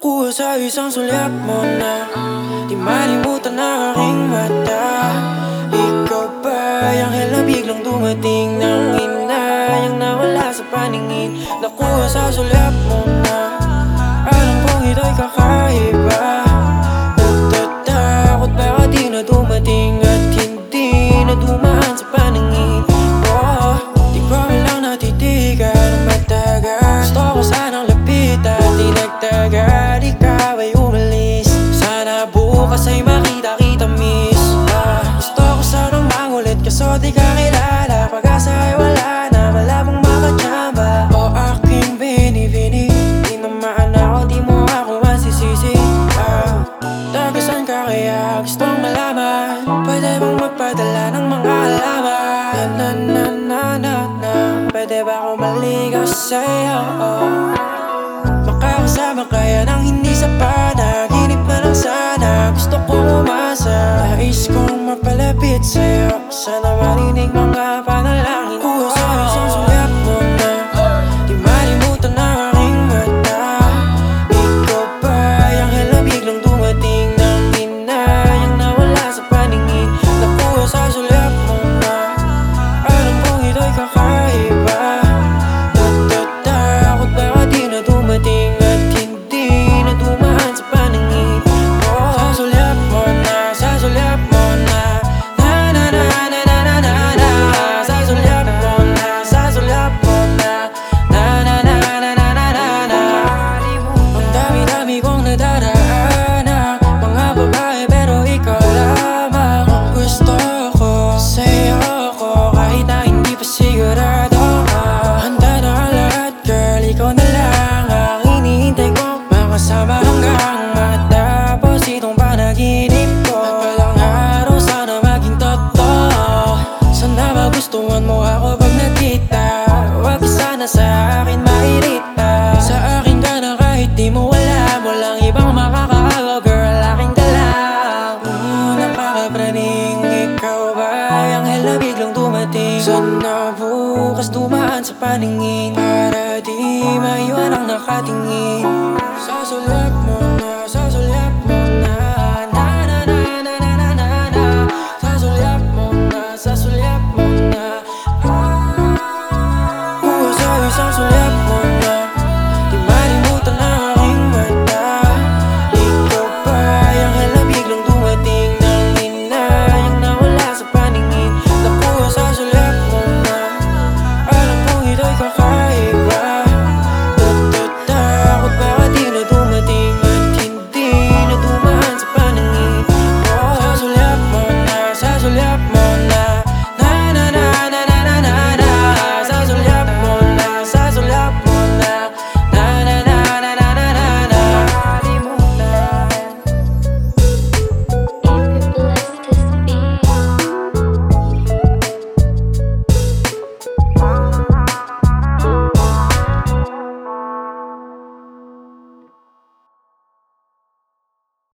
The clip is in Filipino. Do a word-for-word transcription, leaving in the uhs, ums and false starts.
Nakuha sa isang sulyap mo na di malimutan ng aking mata. Ikaw ba yung hela biglang dumating ng inayang nawala sa paningin? Nakuha sa sulyap mo na alam kong ito'y kakaiba. Natatakot baka di na dumating at hindi na dumaan sa paningin. Oh, di ko lang natitigan ng matagal. Gusto ko sanang lapitan, di nagtagal. Ikaw ay umalis, sana bukas ay makita-kita miss. ah, Gusto ko sanang mangulit kaso di ka kilala. Pag-asa ay wala na, malabong makachamba. O aking bini-bini, di naman ako, di mo ako masisisi. ah, Tagasan ka kaya gustong malaman, pwede bang magpadala ng mga alaman? Na na na na na, pwede ba ako maligaw sa'yo? Makakasama kaya nang hindi sa panaginip na lang sana. Gusto ko umasa, nais kong mapalapit sa'yo. Sana marinig mga panalangin ko. Sa isang sulyap mo na di malimutan ng aking mata. Ikaw ba yung hela biglang dumating ng hinayang nawala sa paningin? Nakuha sa sulyap mo na alam kong ito'y kakaiba. Natatakot baka di na dumating at hindi na dumaan sa paningin. Oh, sa sulyap mo na, sa sulyap mo na, na na na na na na na na. Sa sulyap mo na, sa sulyap mo na, na na na na na na na na. Ang dami-dami kong nadaraanan, mga babae pero ikaw lamang ang gusto ko. Sa'yo ko kahit na hindi pa sigurado. Handa na ang lahat girl, ikaw na lang ang hinihintay ko. Makasama hanggang matapos itong panaginip ko. At walang araw sana maging totoo. Sana magustuhan mo ako pag nagkita. Huwag ka sana sa akin mairita. Sa akin ka na kahit di mo alam, walang ibang makakaagaw girl, aking dalang. Oo, napakapraning, ikaw ba yung hela biglang dumating? Sana bukas dumaan sa paningin para di maiwan ang nakatingin.